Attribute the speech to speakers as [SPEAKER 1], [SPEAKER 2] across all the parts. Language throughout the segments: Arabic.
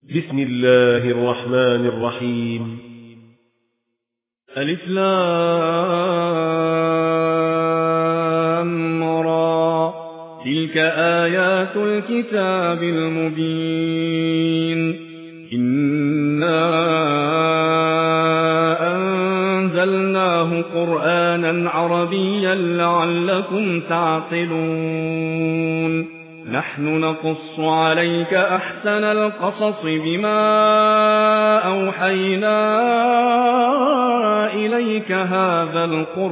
[SPEAKER 1] بسم الله الرحمن الرحيم.
[SPEAKER 2] ألف لام را تلك آيات الكتاب المبين إنا أنزلناه قرآنا عربيا لعلكم تعقلون نحن نقص عليك أحسن القصص بما أوحينا إليك هذا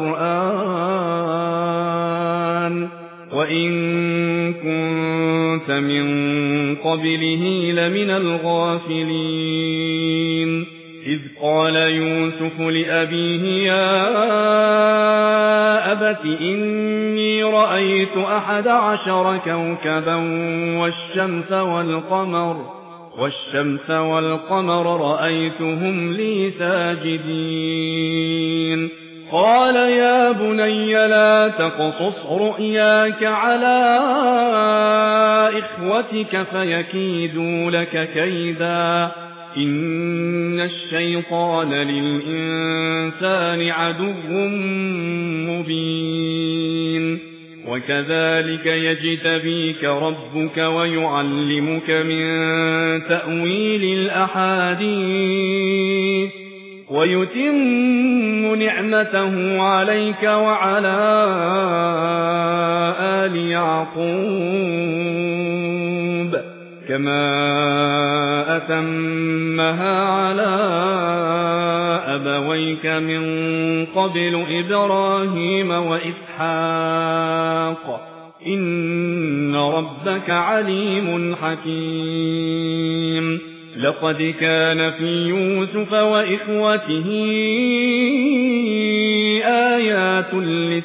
[SPEAKER 2] القرآن وإن كنت من قبله لمن الغافلين إذ قال يوسف لأبيه يا أبت إني رأيت 11 كوكبا والشمس والقمر رأيتهم لي ساجدين قال يا بني لا تقصص رؤياك على إخوتك فيكيدوا لك كيدا إن الشيطان للإنسان عدو مبين وكذلك يجتبيك ربك ويعلمك من تأويل الأحاديث ويتم نعمته عليك وعلى آل يعقوب كما أتمها على أبويك من قبل إبراهيم وإسحاق إن ربك عليم حكيم لقد كان في يوسف وإخوته آيات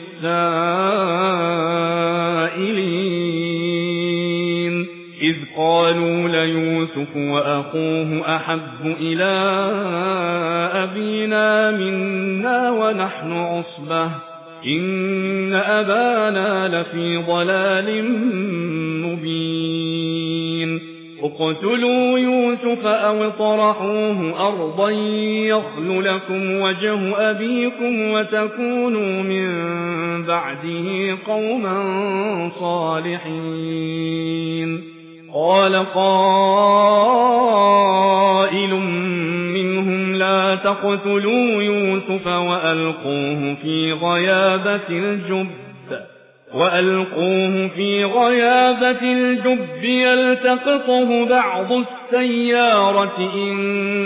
[SPEAKER 2] للسائلين إذ قالوا ليوسف وأخوه أحب إلى أبينا منا ونحن عصبة إن أبانا لفي ضلال مبين اقتلوا يوسف أو اطرحوه أرضا يخل لكم وجه أبيكم وتكونوا من بعده قوما صالحين قال قائل منهم لا تقتلوا يوسف وألقوه في غيابة الجب يلتقطه بعض السيارة إن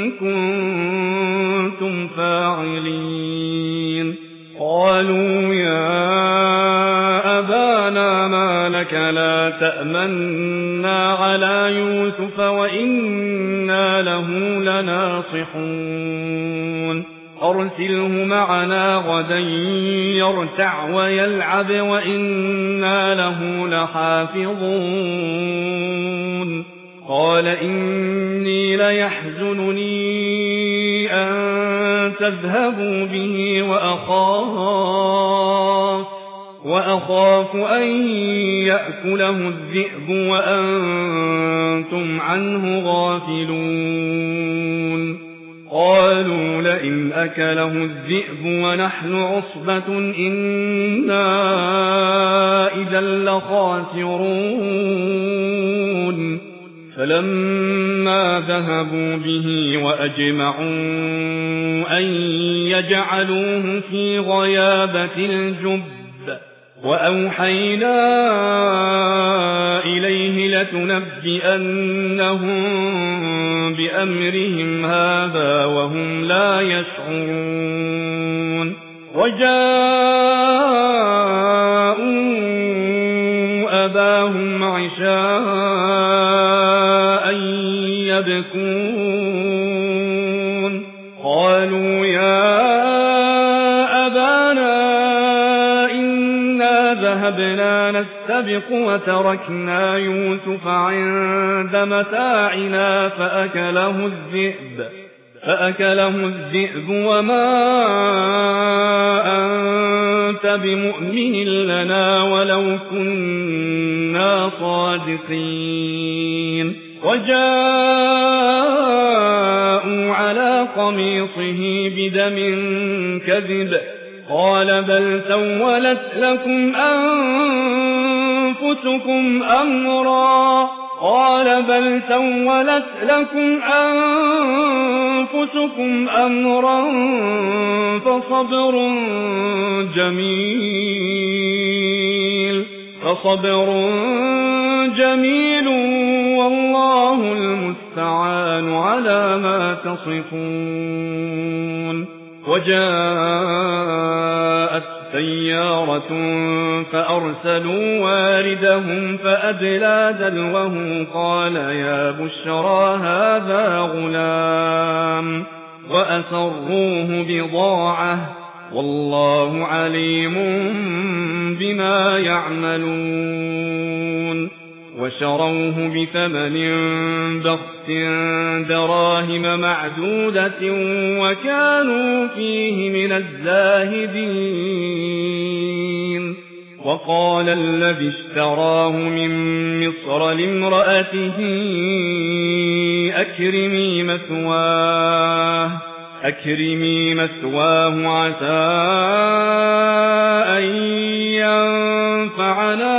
[SPEAKER 2] كنتم فاعلين قالوا يا أبانا ما لك لا تأمنا على يوسف وإنا له لناصحون أرسله معنا غدا يرتع ويلعب وإنا له لحافظون قال إني ليحزنني أن تذهبوا به وأخاف أن يأكله الذئب وأنتم عنه غافلون قالوا لئن أكله الذئب ونحن عصبة إنا إذا لخاسرون فلما ذهبوا به وأجمعوا أن يجعلوه في غيابة الجب وأوحينا إليه لتنبئنهم بأمرهم هذا وهم لا يشعرون وجاءوا أباهم عشاء يبكون قالوا يا أبانا إنا ذهبنا نستبق وتركنا يوسف عند متاعنا فأكله الذئب وما أنت بمؤمن لنا ولو كنا صادقين وجاء على قميصه بدم كذب قال بل سولت لكم أنفسكم أمرا فصبر جميل والله المستعان على ما تصفون. وجاءت سيارة فأرسلوا واردهم فأدلى دلوه قال يا بشرى هذا غلام وأسروه بضاعة والله عليم بما يعملون. وشروه بثمن بخس دراهم معدودة وكانوا فيه من الزاهدين. وقال الذي اشتراه من مصر لامرأته أكرمي مثواه عسى أن ينفعنا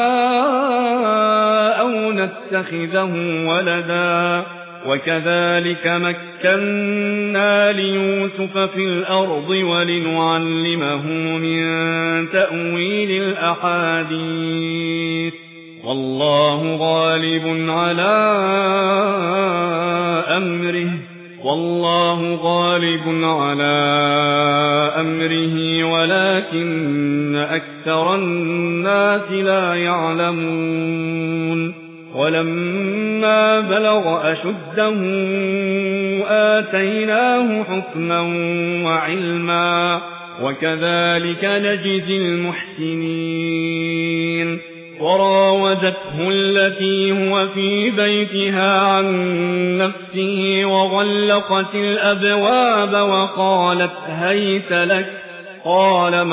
[SPEAKER 2] أو نتخذه ولدا وكذلك مكنا ليوسف في الأرض ولنعلمه من تأويل الأحاديث والله غالب على أمره ولكن أكثر الناس لا يعلمون. ولما بلغ أشده آتيناه حكما وعلما وكذلك نجزي المحسنين. وراودته التي هو في بيتها عن نفسه وغلقت الأبواب وقالت هيت لك قال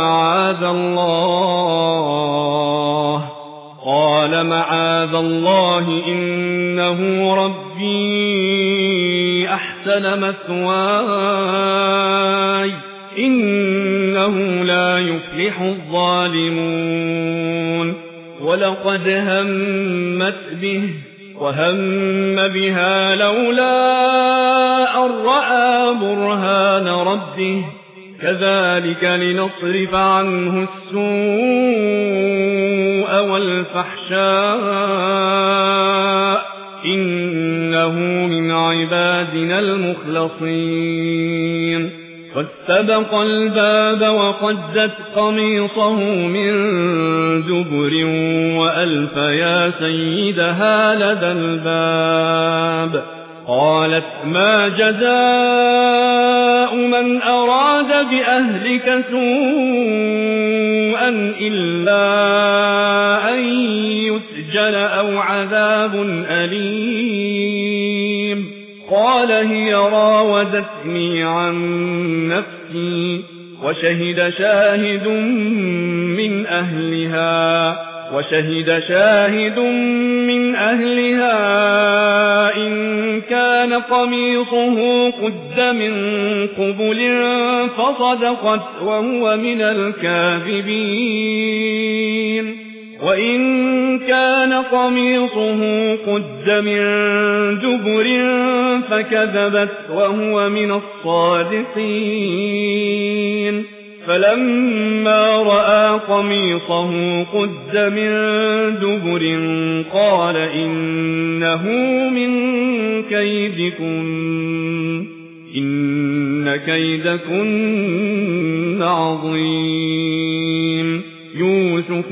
[SPEAKER 2] معاذ الله إنه ربي أحسن مثواي إنه لا يفلح الظالمون. ولقد همت به وهم بها لولا أن رأى برهان ربه كذلك لنصرف عنه السوء والفحشاء إنه من عبادنا المخلصين. فاستبق الباب وقدت قميصه من دبر وألف يا سيدها لدى الباب. قالت ما جزاء من أراد بأهلك سوءا إلا أن يسجن أو عذاب أليم. قال هي راودتني عن نفسي وشهد شاهد من أهلها إن كان قميصه قد من قبل فصدقت وهو من الكاذبين. وإن كان قميصه قد من دبر فكذبت وهو من الصادقين. فلما رأى قميصه قد من دبر قال إنه من كيدكن إن كيدكن عظيم. يوسف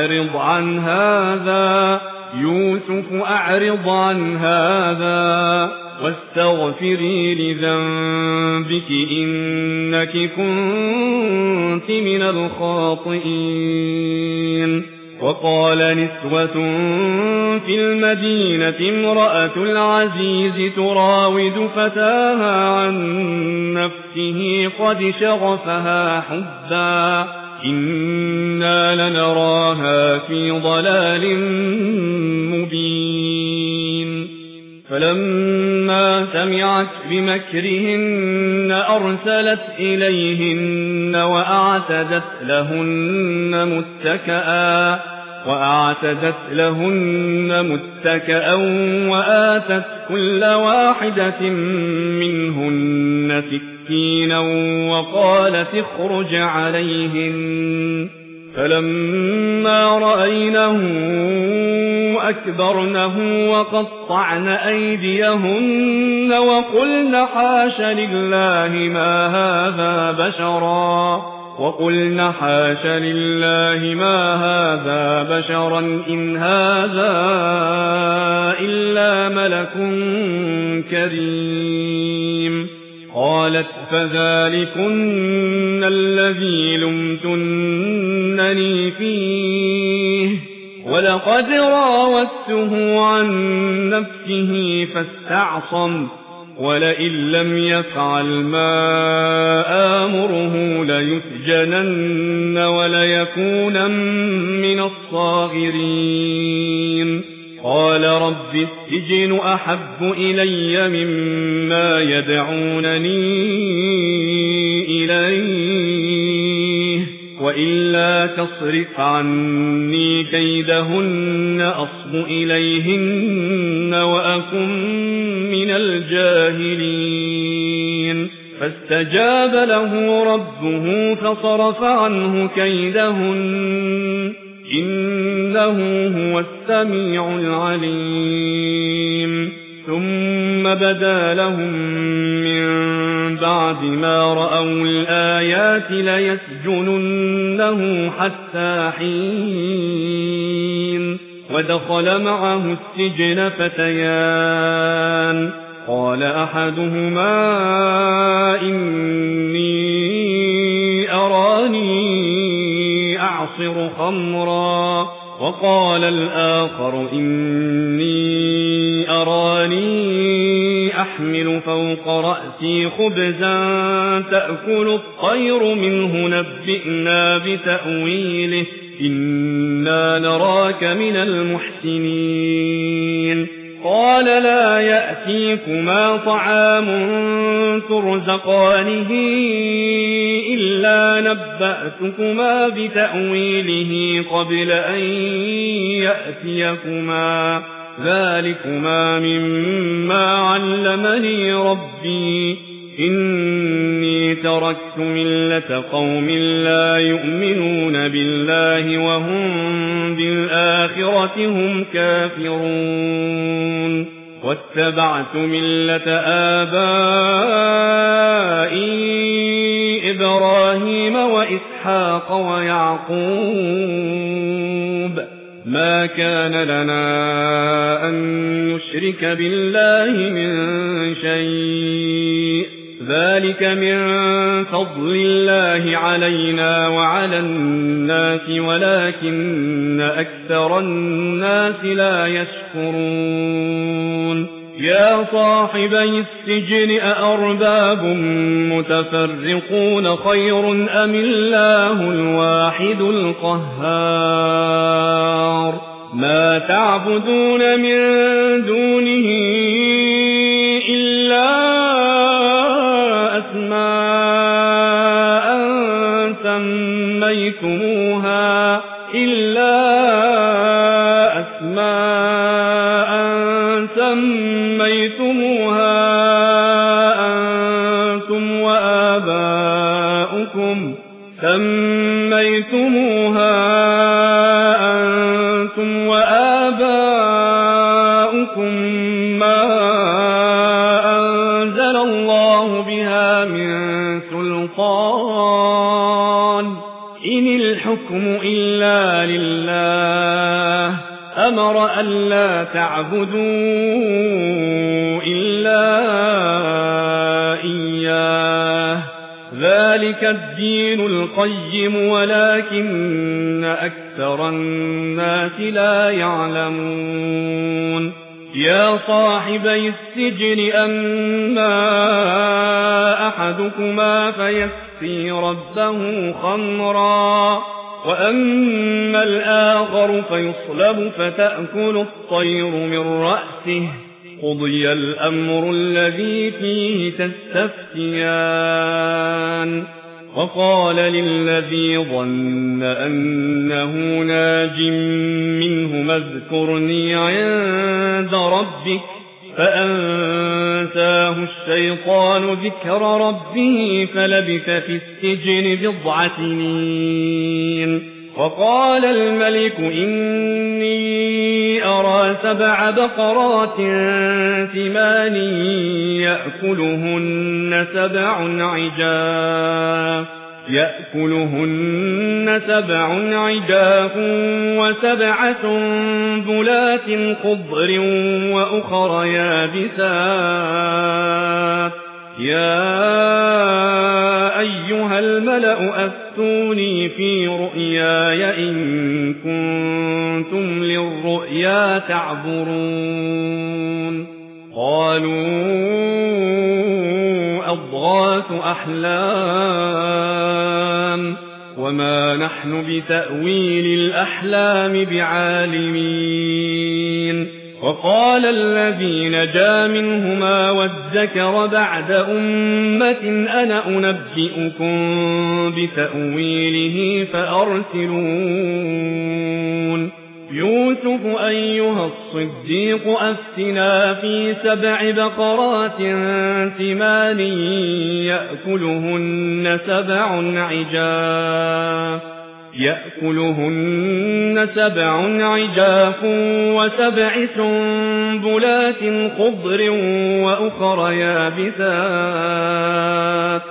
[SPEAKER 2] أعرض عن هذا واستغفري لذنبك إنك كنت من الخاطئين. وقال نسوة في المدينة امرأة العزيز تراود فتاها عن نفسه قد شغفها حبا إنا لنراها في ضلال مبين. فلما سمعت بمكرهن أرسلت إليهن وأعتدت لهن متكأ وآتت كل واحدة منهن سكينا وقالت اخرج عليهن فلما رأينه أكبرنه وقطعن أيديهن وقلن حاش لله ما هذا بشرا إن هذا إلا ملك كريم. قالت فذلكن الذي لمتنني فيه ولقد راودته عن نفسه فاستعصم ولئن لم يفعل ما آمره ليسجنن وليكونن من الصاغرين. قال رب السجن أحب إلي مما يدعونني إليه وإلا تصرف عني كيدهن أصب إليهن وأكن من الجاهلين. فاستجاب له ربه فصرف عنه كيدهن إنه هو السميع العليم. ثم بدا لهم من بعد ما رأوا الآيات ليسجننه حتى حين. ودخل معه السجن فتيان قال أحدهما إني أراني أعصر خمرا وقال الآخر إني أراني أحمل فوق رأسي خبزا تأكل الطير منه نبئنا بتأويله إنا نراك من المحسنين. قال لا يأتيكما طعام ترزقانه إلا نبأتكما بتأويله قبل أن يأتيكما ذلكما مما علمني ربي إني تركت ملة قوم لا يؤمنون بالله وهم بالآخرة هم كافرون واتبعت ملة آبائي إبراهيم وإسحاق ويعقوب ما كان لنا أن نشرك بالله من شيء ذلك من فضل الله علينا وعلى الناس ولكن أكثر الناس لا يشكرون. يا صاحبي السجن أأرباب متفرقون خير أم الله الواحد القهار. ما تعبدون من دونه إلا أسماء سميتموها أنتم وآباؤكم ما أنزل الله بها من سلطان إن الحكم إلا لله أمر ألا تعبدوا إلا إياه ذلك الدين القيم ولكن أكثر الناس لا يعلمون. يا صاحبي السجن أما أحدكما فيسقي ربه خمرا وأما الآخر فيصلب فتأكل الطير من رأسه قضي الأمر الذي فيه تستفتيان وقال للذي ظن أنه ناج منهما اذكرني عند ربك فأنساه الشيطان ذكر ربه فلبث في السجن 9 سنين وقال الملك إني أرى 7 بقرات ثمان يأكلهن 7 عجاف و7 سنبلات خضر وأخر يابسات يا أيها الملأ أفتوني في رؤياي إن كنتم للرؤيا تعبرون قالوا أضغاث أحلام وما نحن بتأويل الأحلام بعالمين وقال الذي نجا منهما وادكر بعد أمة أنا أنبئكم بتأويله فأرسلون يوسف أيها الصديق أفتنا في 7 بقرات ثمان يأكلهن 7 عجاف و7 سنبلات خضر وأخر يابسات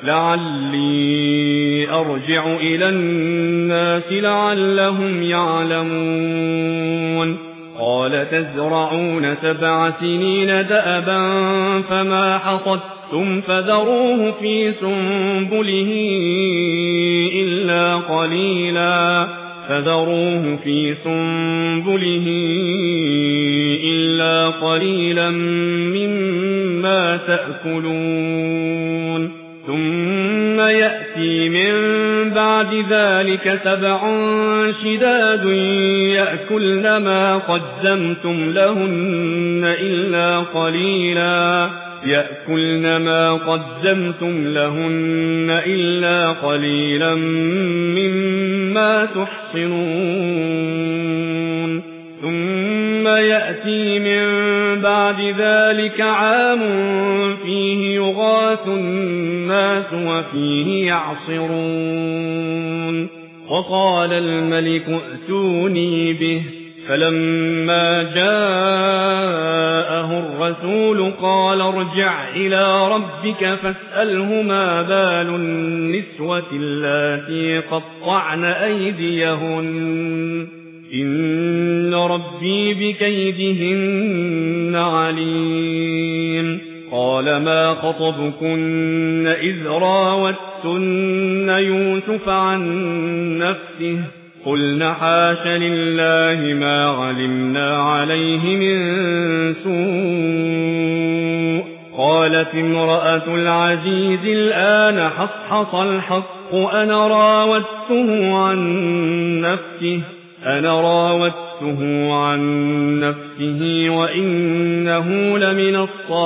[SPEAKER 2] لعلي أرجع إلى الناس لعلهم يعلمون قال تزرعون 7 سنين دأبا فما حصدتم فذروه في سنبله إلا قليلا مما تأكلون ثم يأتي من بعد ذلك 7 شداد يأكلن ما قدمتم لهن إلا قليلا مما تحصنون ثم يأتي من بعد ذلك عام فيه يغاث الناس وفيه يعصرون وقال الملك ائتوني به فلما جاءه الرسول قال ارجع إلى ربك فاسأله ما بال النسوة اللاتي قطعن أيديهن إن ربي بكيدهن عليم قال ما خطبكن إذ راوتن يوسف عن نفسه قلنا حاش لله ما علمنا عليه من سوء قالت امرأة العزيز الآن حصحص الحق أنا راودته عن نفسه وإنه لمن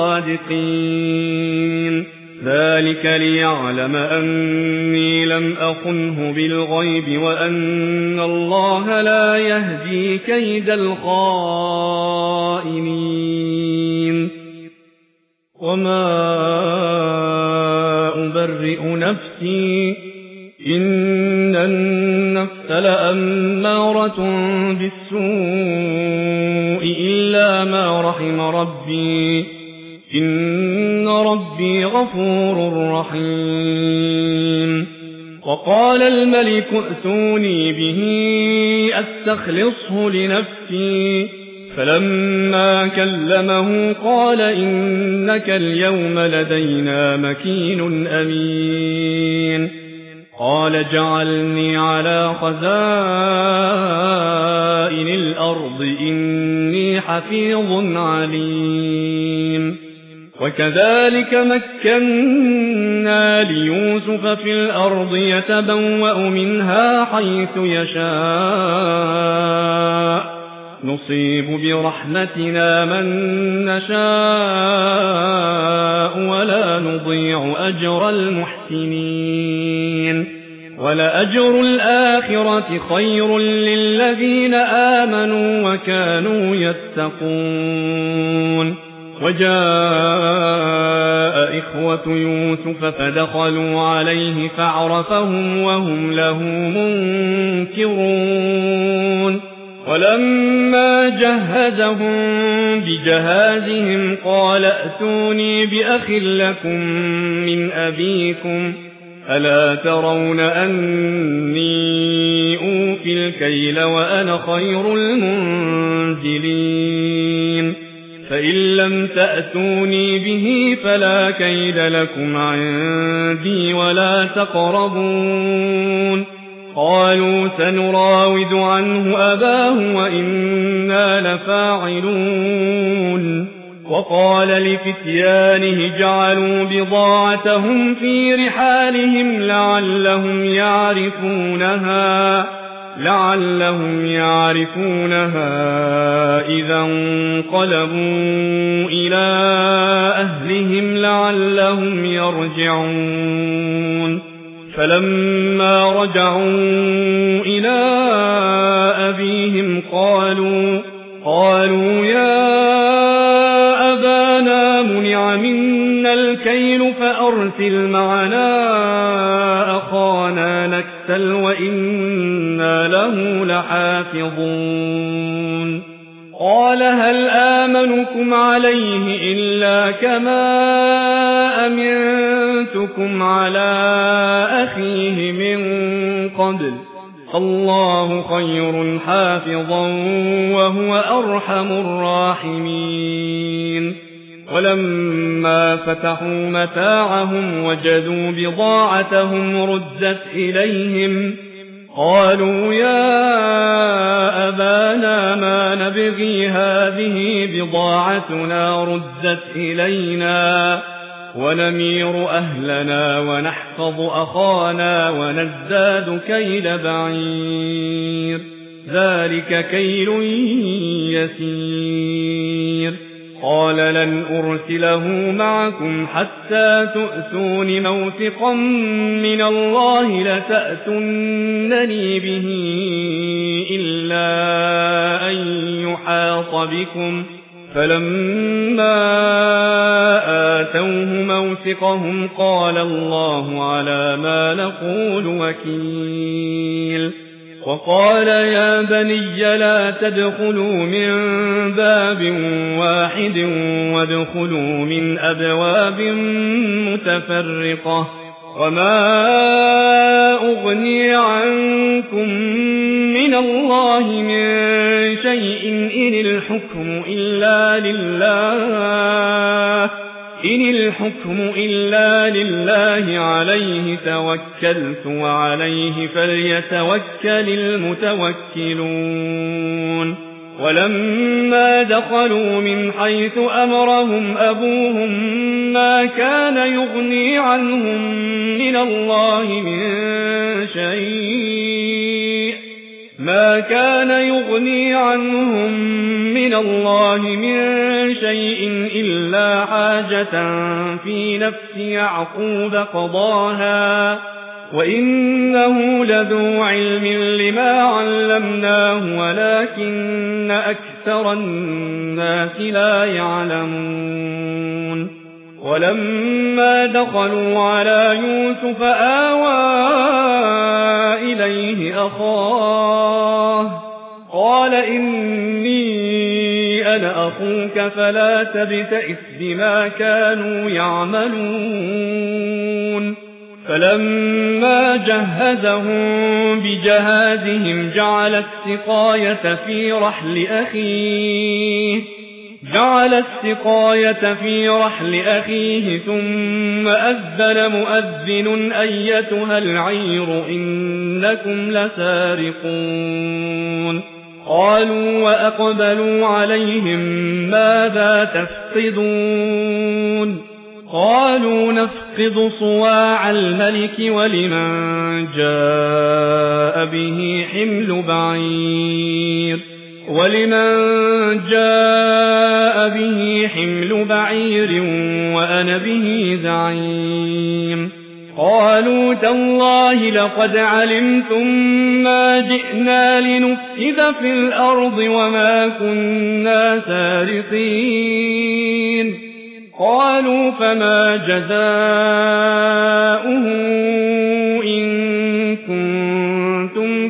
[SPEAKER 2] الصادقين ذلك ليعلم أني لم أخنه بالغيب وأن الله لا يهدي كيد الخائنين وما أبرئ نفسي إن النفس لأمارة بالسوء إلا ما رحم ربي إن ربي غفور رحيم وقال الملك ائتوني به أستخلصه لنفسي فلما كلمه قال إنك اليوم لدينا مكين أمين قال جعلني على خزائن الأرض إني حفيظ عليم وكذلك مكنا ليوسف في الأرض يتبوأ منها حيث يشاء نصيب برحمتنا من نشاء ولا نضيع أجر المحسنين ولأجر الآخرة خير للذين آمنوا وكانوا يتقون وجاء إخوة يوسف فدخلوا عليه فعرفهم وهم له منكرون ولما جهزهم بجهازهم قال ائتوني بأخ لكم من أبيكم ألا ترون أني أوفي الكيل وأنا خير المنزلين فإن لم تأتوني به فلا كيد لكم عندي ولا تقربون قالوا سنراود عنه أباه وإنا لفاعلون وقال لفتيانه جعلوا بضاعتهم في رحالهم لعلهم يعرفونها إذا انقلبوا إلى أهلهم لعلهم يرجعون فلما رجعوا إلى أبيهم قالوا يا أبانا منع منا الكيل فأرسل معنا أخانا نكتل وإنا له لحافظون قال هل آمنكم عليه إلا كما أمنتكم على أخيه من قبل الله خير حافظا وهو أرحم الراحمين ولما فتحوا متاعهم وجدوا بضاعتهم ردت إليهم قالوا يا أبانا ما نبغي هذه بضاعتنا ردت إلينا ونمير أهلنا ونحفظ أخانا ونزداد كيل بعير ذلك كيل يسير قال لن أرسله معكم حتى تؤتون موثقا من الله لتأتونني به إلا أن يحاط بكم فلما آتوه موثقهم قال الله على ما نقول وكيل وقال يا بني لا تدخلوا من باب واحد وادخلوا من أبواب متفرقة وما أغني عنكم من الله من شيء إن الحكم إلا لله عليه توكلت وعليه فليتوكل المتوكلون ولما دخلوا من حيث أمرهم أبوهم ما كان يغني عنهم من الله من شيء إلا حاجة في نفس يعقوب قضاها وإنه لذو علم لما علمناه ولكن أكثر الناس لا يعلمون ولما دخلوا على يوسف آوى إليه أخاه قال إني أنا أخوك فلا تبتئس بما كانوا يعملون فلما جهزهم بجهازهم جعل السقاية في رحل أخيه ثم أذن مؤذن أيتها العير إنكم لسارقون قالوا وأقبلوا عليهم ماذا تفقدون قالوا نفقد صواع الملك ولمن جاء به حمل بعير ولمن جاء به حمل بعير وأنا به زعيم قالوا تالله لقد علمتم ما جئنا لنفسد في الأرض وما كنا سارقين قالوا فما جزاؤه إن كنتم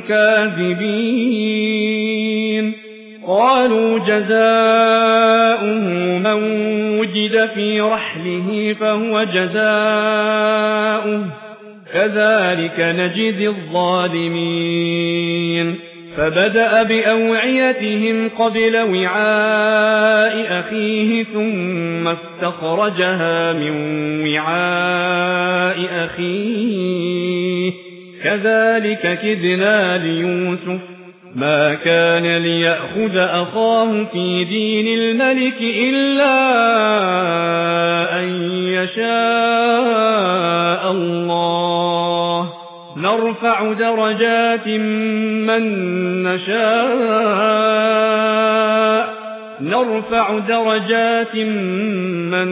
[SPEAKER 2] كاذبين قالوا جزاؤه من وجد في رحله فهو جزاؤه كذلك نجزي الظالمين فبدأ بأوعيتهم قبل وعاء أخيه ثم استخرجها من وعاء أخيه كذلك كدنا ليوسف ما كان ليأخذ أخاه في دين الملك إلا أن يشاء الله نرفع درجات من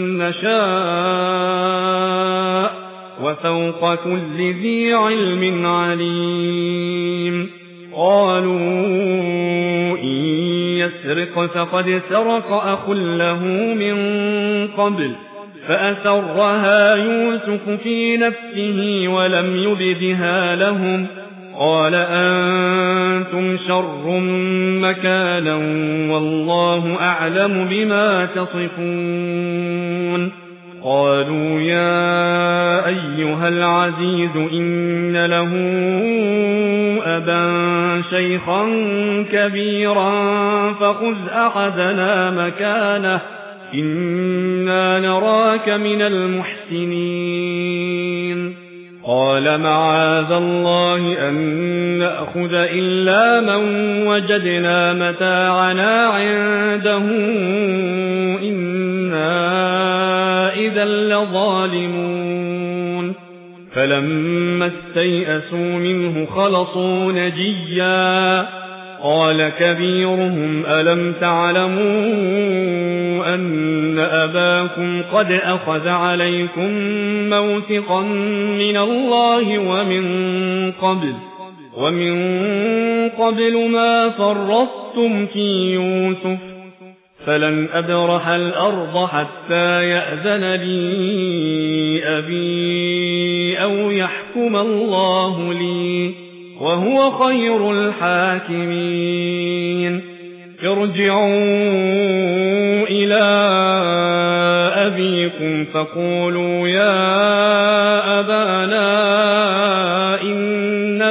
[SPEAKER 2] نشاء وفوق كل ذي علم عليم قالوا إن يسرق فقد سرق أخ له من قبل فأسرها يوسف في نفسه ولم يبدها لهم قال أنتم شر مكانا والله أعلم بما تصفون قالوا يا أيها العزيز إن له أبا شيخا كبيرا فخذ أحدنا مكانه إنا نراك من المحسنين قال معاذ الله أن نأخذ إلا من وجدنا متاعنا عنده إنا إذا لظالمون فلما استيئسوا منه خلصوا نجيا قال كبيرهم ألم تعلموا أن أباكم قد أخذ عليكم موثقا من الله ومن قبل ما فرطتم في يوسف فلن أبرح الأرض حتى يأذن لي أبي أو يحكم الله لي وهو خير الحاكمين ارجعوا إلى أبيكم فقولوا يا أبانا إن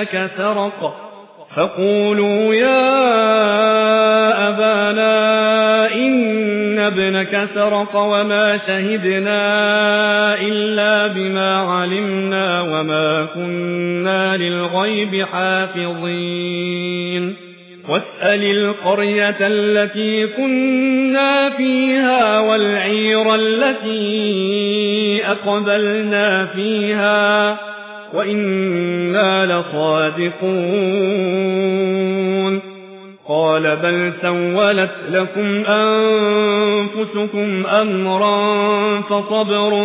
[SPEAKER 2] ابنك سرق وما شهدنا إلا بما علمنا وما كنا للغيب حافظين واسأل القرية التي كنا فيها والعير التي أقبلنا فيها وإنا لصادقون قال بل سولت لكم أنفسكم أمرا فصبر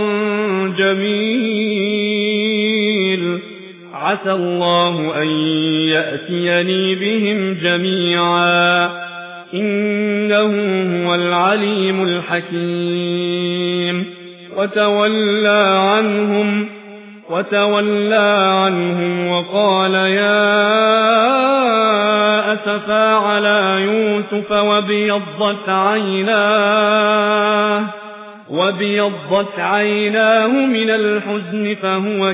[SPEAKER 2] جميل عسى الله أن يأتيني بهم جميعا إنه هو العليم الحكيم وتولى عنهم وقال يا أسفا على يوسف وابيضت عيناه من الحزن فهو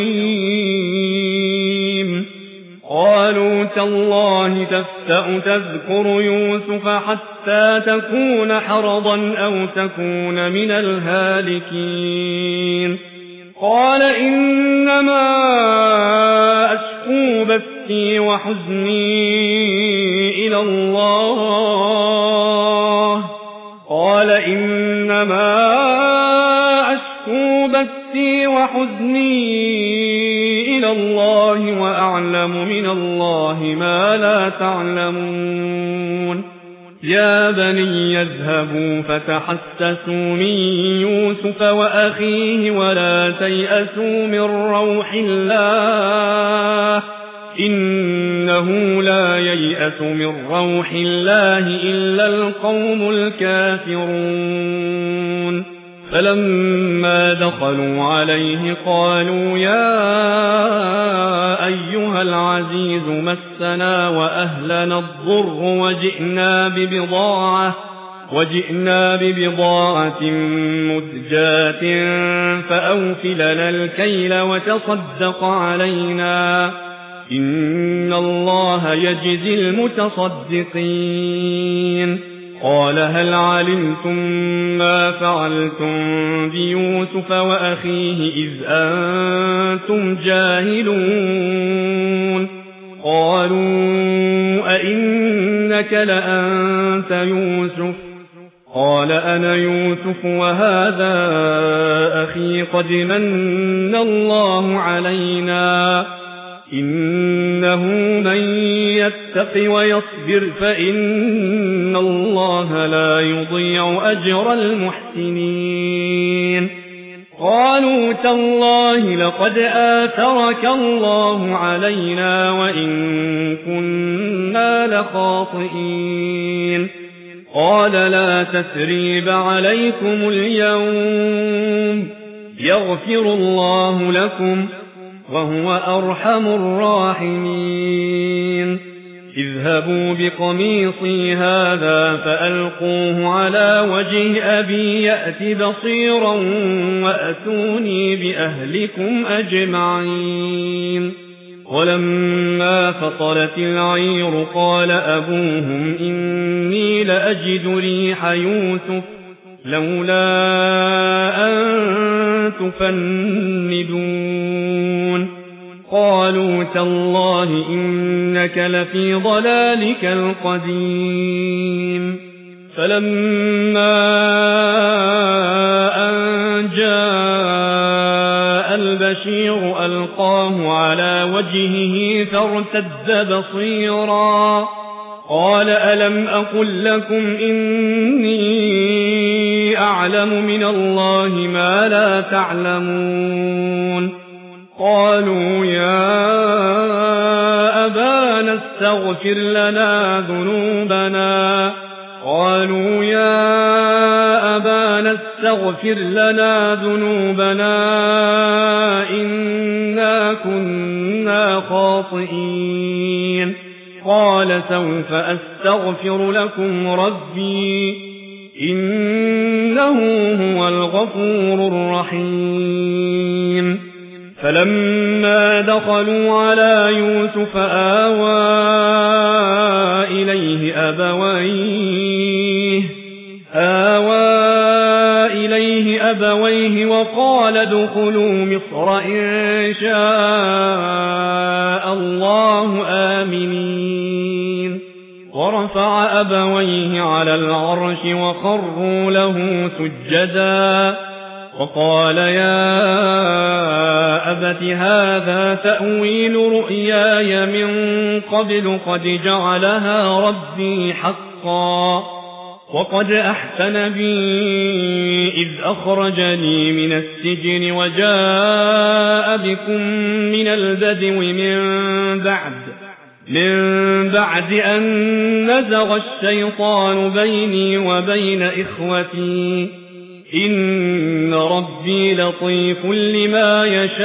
[SPEAKER 2] كظيم قالوا تالله تفتأ تذكر يوسف حتى تكون حرضا أو تكون من الهالكين قال إنما أشكو بثي وحزني إلى الله قال إنما أشكو بثي وحزني إلى الله وأعلم من الله ما لا تعلمون يا بني يذهبوا فتحسسوا من يوسف وأخيه ولا تيأسوا من روح الله إنه لا ييأس من روح الله إلا القوم الكافرون فلما دخلوا عليه قالوا يا أيها العزيز مسنا وأهلنا الضر وجئنا ببضاعة مزجاة فأوف لنا الكيل وتصدق علينا إن الله يجزي المتصدقين قال هل علمتم ما فعلتم بيوسف وأخيه إذ أنتم جاهلون قالوا أئنك لأنت يوسف قال أنا يوسف وهذا أخي قد من الله علينا إنه من يتق ويصبر فإن الله لا يضيع أجر المحسنين قالوا تالله لقد آثرك الله علينا وإن كنا لخاطئين قال لا تثريب عليكم اليوم يغفر الله لكم وهو أرحم الراحمين اذهبوا بقميصي هذا فألقوه على وجه أبي يأت بصيرا وأتوني بأهلكم أجمعين ولما فطلت العير قال أبوهم إني لأجد ريح يوسف لولا أن تفندون قالوا تالله إنك لفي ضلالك القديم فلما أن جاء البشير ألقاه على وجهه فارتد بصيرا قال ألم أقل لكم إني أعلم من الله ما لا تعلمون قالوا يا أبانا استغفر لنا ذنوبنا إنا كنا خاطئين قال سوف أستغفر لكم ربي إنه هو الغفور الرحيم فلما دخلوا على يوسف آوى إليه أبويه وقال ادخلوا مصر إن شاء الله آمنين ورفع أبويه على العرش وخروا له سجدا وقال يا أبت هذا تأويل رؤياي من قبل قد جعلها ربي حقا وقد أحسن بي إذ أخرجني من السجن وجاء بكم من البدو من بعد أن نزغ الشيطان بيني وبين إخوتي إن ربي لطيف لما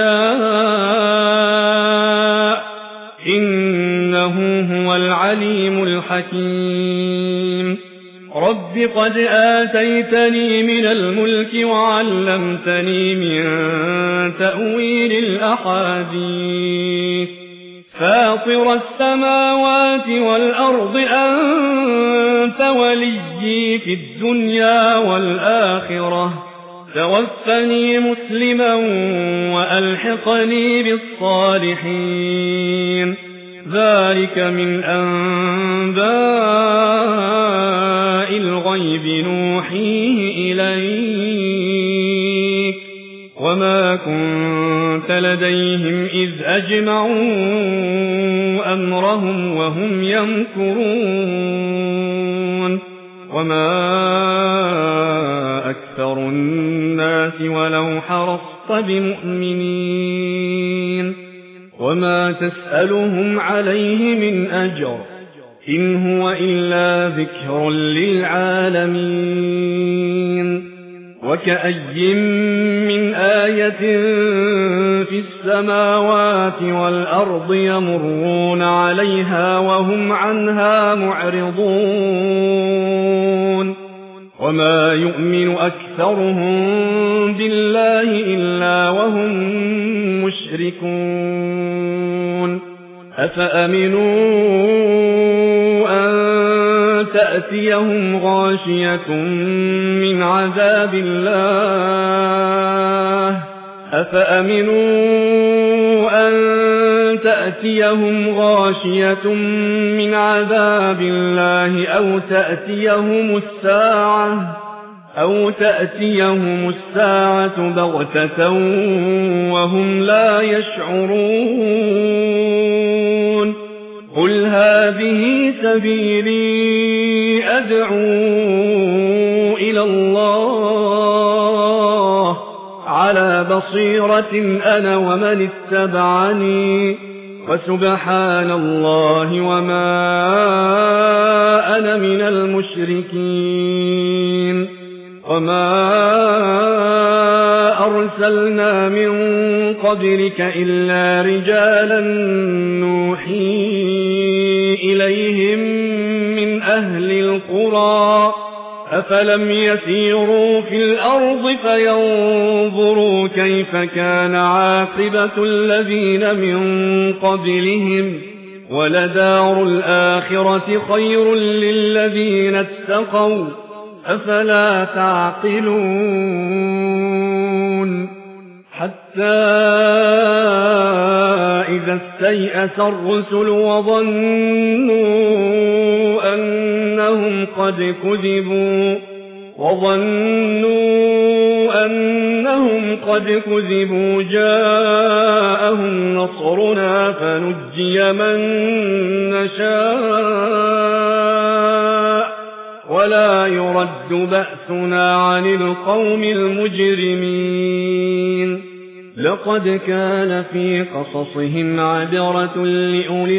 [SPEAKER 2] يشاء إنه هو العليم الحكيم رب قد آتيتني من الملك وعلمتني من تأويل الأحاديث فاطر السماوات والأرض أنت وليي في الدنيا والآخرة توفني مسلما وألحقني بالصالحين ذلك من أنباء الغيب نوحيه إليك وما كنت لديهم إذ أجمعوا أمرهم وهم يمكرون وما أكثر الناس ولو حرصت بمؤمنين وما تسألهم عليه من أجر إن هو إلا ذكر للعالمين وكأي من آية في السماوات والأرض يمرون عليها وهم عنها معرضون وما يؤمن أكثرهم بالله إلا وهم مشركون أفأمنوا أن تأتيهم غاشية من عذاب الله أو تأتيهم الساعة بغتة وهم لا يشعرون قل هذه سبيلي أدعو إلى الله على بصيرة أنا ومن اتبعني وسبحان الله وما أنا من المشركين وما أرسلنا من قبلك إلا رجالا نوحي إليهم من أهل القرى أفلم يسيروا في الأرض فينظروا كيف كان عاقبة الذين من قبلهم ولدار الآخرة خير للذين اتقوا أفلا تعقلون حتى إذا استيأس الرسل وظنوا أنهم قد كذبوا جاءهم نصرنا فنجي من نشاء ولا يرد بأسنا عن القوم المجرمين لقد كان في قصصهم عبرة لأولي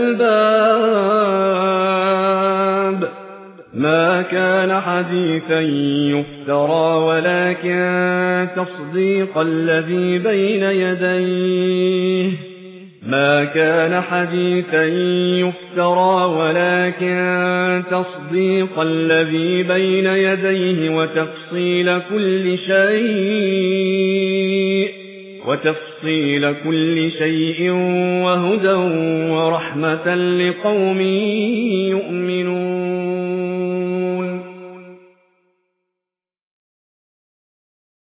[SPEAKER 2] الألباب ما كان حديثا يفترى ولكن تصديق الذي بين يديه وتفصيل كل شيء وهدى ورحمة لقوم يؤمنون